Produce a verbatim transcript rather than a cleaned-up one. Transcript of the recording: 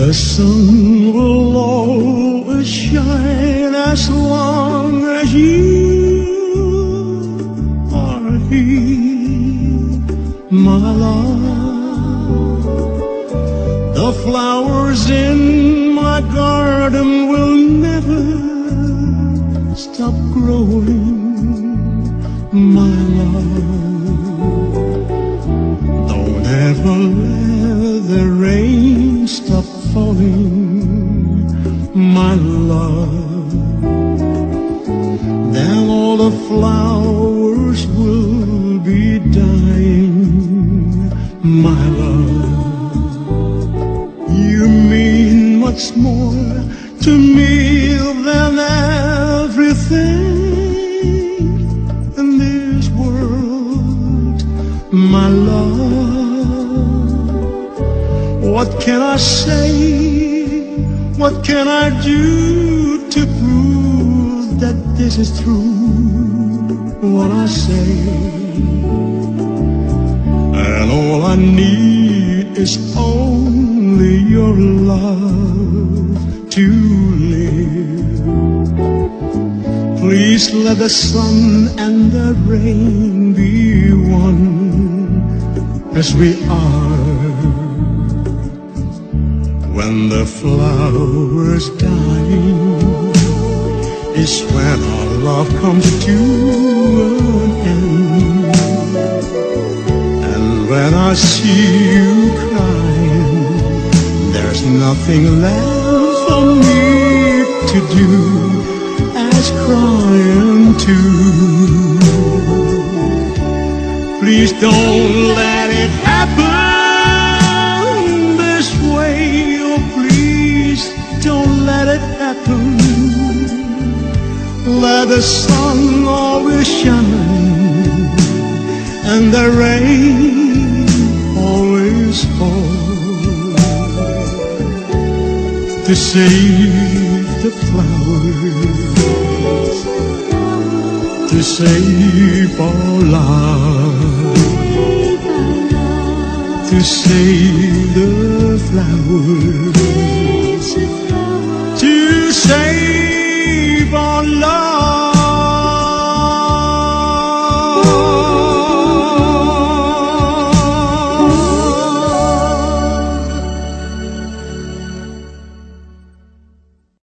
The sun will always shine as long as you are here, my love. The flowers in my garden will never stop growing, my love. Don't ever let the rain stop falling, my love. Then all the flowers will be dying, my love. You mean much more to me than everything in this world, my love. What can I say? What can I do to prove that this is true? What I say, and all I need is only your love to live. Please let the sun and the rain be one, as we are. When the flowers dying is when our love comes to an end. And when I see you crying, there's nothing left for me to do as crying too. Please don't let it happen this way. Don't let it happen. Let the sun always shine and the rain always fall to save the flowers, to save our love, to save the flowers, to save our love.